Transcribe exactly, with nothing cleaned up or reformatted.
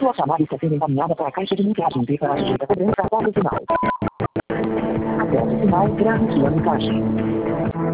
Sua chamada está sendo encaminhada para a caixa de mensagem P para a direita cobrança após o sinal. Após o sinal, grave sua mensagem.